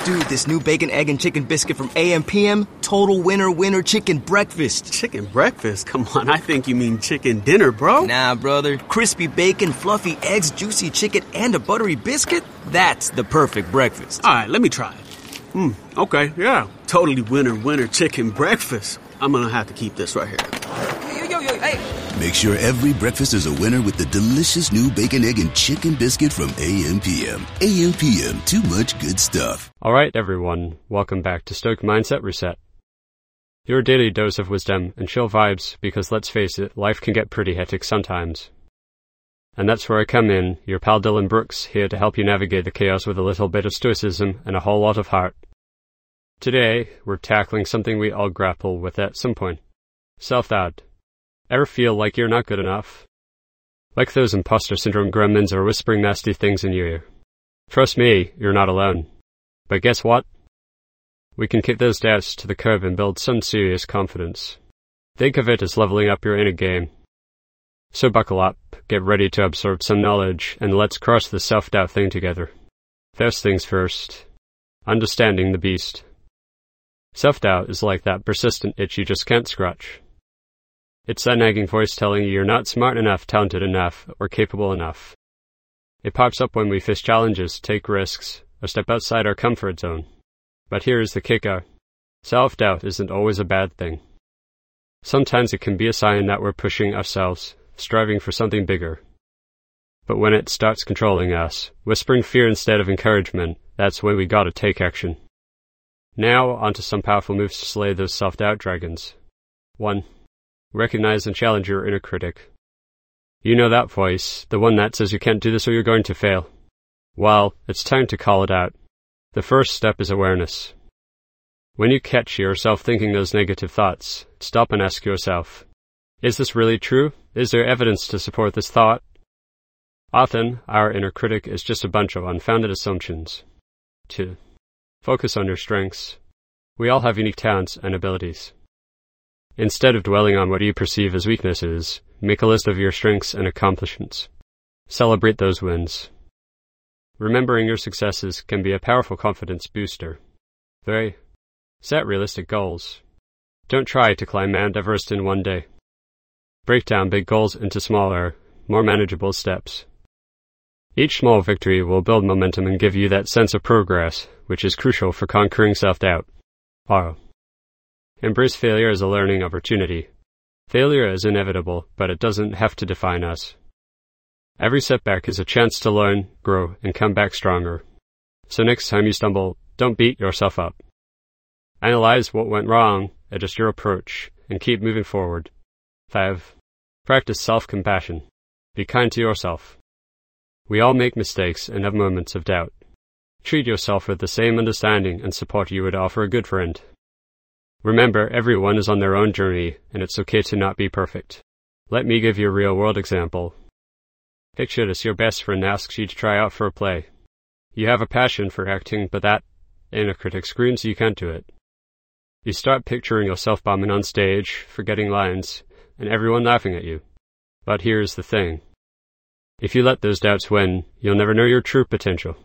Dude, this new bacon, egg, and chicken biscuit from AM/PM, total winner chicken breakfast. Chicken breakfast? Come on, I think you mean chicken dinner, bro. Nah, brother. Crispy bacon, fluffy eggs, juicy chicken, and a buttery biscuit? That's the perfect breakfast. All right, let me try it. Okay, yeah. Totally winner chicken breakfast. I'm gonna have to keep this right here. Yo, hey. Make sure every breakfast is a winner with the delicious new bacon, egg, and chicken biscuit from AM/PM. AM/PM, too much good stuff. All right, everyone. Welcome back to Stoic Mindset Reset. Your daily dose of wisdom and chill vibes, because let's face it, life can get pretty hectic sometimes. And that's where I come in, your pal Dylan Brooks, here to help you navigate the chaos with a little bit of stoicism and a whole lot of heart. Today, we're tackling something we all grapple with at some point. Self-doubt. Ever feel like you're not good enough? Like those imposter syndrome gremlins are whispering nasty things in your ear. Trust me, you're not alone. But guess what? We can kick those doubts to the curb and build some serious confidence. Think of it as leveling up your inner game. So buckle up, get ready to absorb some knowledge, and let's crush the self-doubt thing together. First things first. Understanding the beast. Self-doubt is like that persistent itch you just can't scratch. It's that nagging voice telling you you're not smart enough, talented enough, or capable enough. It pops up when we face challenges, take risks, or step outside our comfort zone. But here's the kicker. Self-doubt isn't always a bad thing. Sometimes it can be a sign that we're pushing ourselves, striving for something bigger. But when it starts controlling us, whispering fear instead of encouragement, that's when we gotta take action. Now, onto some powerful moves to slay those self-doubt dragons. 1. Recognize and challenge your inner critic. You know that voice, the one that says you can't do this or you're going to fail. Well, it's time to call it out. The first step is awareness. When you catch yourself thinking those negative thoughts, stop and ask yourself, is this really true? Is there evidence to support this thought? Often, our inner critic is just a bunch of unfounded assumptions. 2. Focus on your strengths. We all have unique talents and abilities. Instead of dwelling on what you perceive as weaknesses, make a list of your strengths and accomplishments. Celebrate those wins. Remembering your successes can be a powerful confidence booster. 3. Set realistic goals. Don't try to climb Mount Everest in one day. Break down big goals into smaller, more manageable steps. Each small victory will build momentum and give you that sense of progress, which is crucial for conquering self-doubt. 4. Embrace failure as a learning opportunity. Failure is inevitable, but it doesn't have to define us. Every setback is a chance to learn, grow, and come back stronger. So next time you stumble, don't beat yourself up. Analyze what went wrong, adjust your approach, and keep moving forward. 5. Practice self-compassion. Be kind to yourself. We all make mistakes and have moments of doubt. Treat yourself with the same understanding and support you would offer a good friend. Remember, everyone is on their own journey, and it's okay to not be perfect. Let me give you a real-world example. Picture this: your best friend asks you to try out for a play. You have a passion for acting, but that inner critic screams you can't do it. You start picturing yourself bombing on stage, forgetting lines, and everyone laughing at you. But here's the thing. If you let those doubts win, you'll never know your true potential.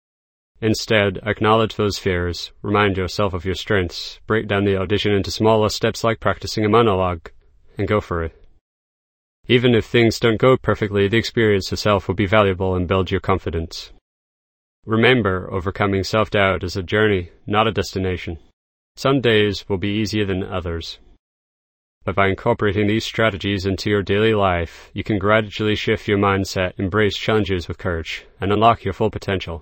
Instead, acknowledge those fears, remind yourself of your strengths, break down the audition into smaller steps like practicing a monologue, and go for it. Even if things don't go perfectly, the experience itself will be valuable and build your confidence. Remember, overcoming self-doubt is a journey, not a destination. Some days will be easier than others. But by incorporating these strategies into your daily life, you can gradually shift your mindset, embrace challenges with courage, and unlock your full potential.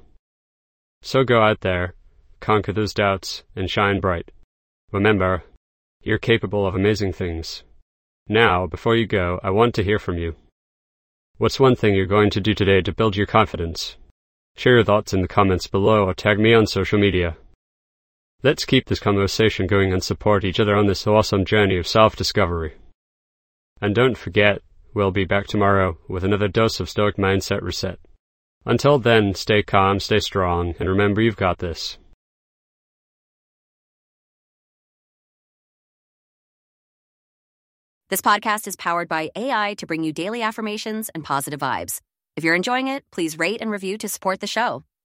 So go out there, conquer those doubts, and shine bright. Remember, you're capable of amazing things. Now, before you go, I want to hear from you. What's one thing you're going to do today to build your confidence? Share your thoughts in the comments below or tag me on social media. Let's keep this conversation going and support each other on this awesome journey of self-discovery. And don't forget, we'll be back tomorrow with another dose of Stoic Mindset Reset. Until then, stay calm, stay strong, and remember you've got this. This podcast is powered by AI to bring you daily affirmations and positive vibes. If you're enjoying it, please rate and review to support the show.